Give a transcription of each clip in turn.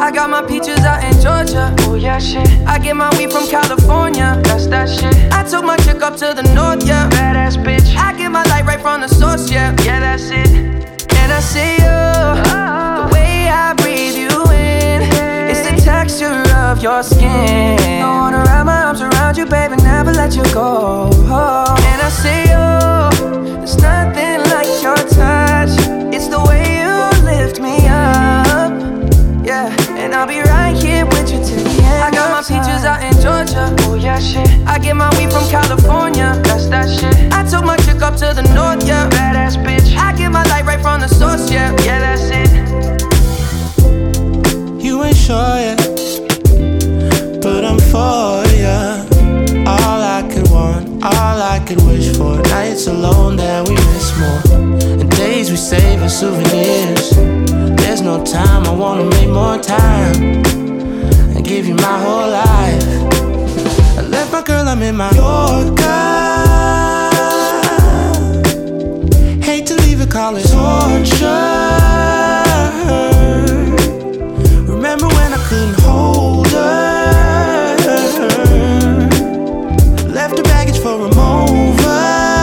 I got my peaches out in Georgia. Oh yeah, shit. I get my weed from California. That's that shit. I took my chick up to the north, yeah. Badass bitch. I get my light right from the source, yeah. Yeah, that's it. And I see you, the way I breathe you in, it's the texture of your skin. I wanna wrap my arms around you, baby, never let you go. And I see you, there's nothing like your touch. It's the way you lift me up, yeah. And I'll be right here with you till the end. I got my peaches out in Georgia. Oh yeah, shit. I get my weed from California. That's that shit. I took my chick up to the north, yeah. Badass bitch. I get my light right from the source, yeah. Yeah, that's it. You ain't sure yet, but I'm for ya. All I could want, all I could wish for. Nights alone that we miss more, and days we save as souvenirs. There's no time, I wanna make more time and give you my whole life. I left my girl, I'm in my Yorker. Hate to leave it, call it torture. Remember when I couldn't hold her? Left her baggage for a mover.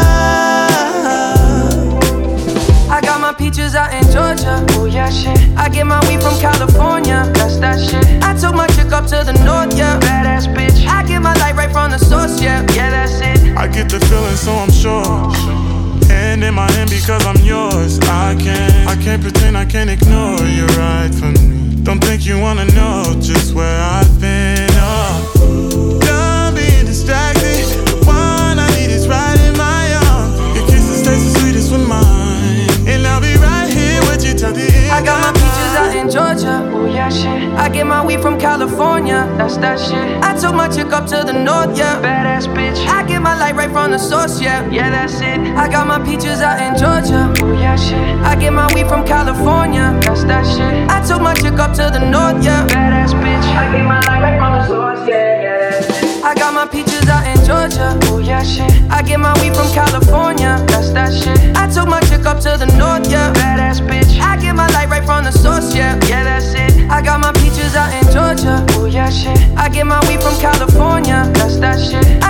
I got my peaches out in Georgia. Oh yeah, shit. I get my weed from California. That's that shit. I took my chick up to the north, yeah. Badass bitch. I get my light right from the source, yeah. Yeah, that's it. I get the feeling, so I'm sure. Hand in my hand because I'm yours. I can't pretend, I can't ignore. You're right for me. Don't think you wanna know just where I've been. Oh, done being distracted. The one I need is right in my arms. Your kisses taste the sweetest with mine, and I'll be right here with you till the end. I got my peaches out in Georgia. Oh yeah, shit. I get my weed from California. That's that shit. I took my chick up to the north, yeah. Badass bitch. I get my light right from the source, yeah. Yeah, that's it. I got my peaches out in Georgia. Oh yeah, shit. I get my weed from California. That's that shit. I took my chick up to the north, yeah. Badass bitch. I get my light right from the source, yeah. Yeah, that's it. I got my peaches out in Georgia. Oh yeah, shit. I get my weed from California. That's that shit. I took my chick up to the north, yeah. Badass bitch. I get my light right from the source, yeah. Yeah, that's it. I got my peaches out in Georgia. Oh yeah, shit. I get my weed from California. That's that shit.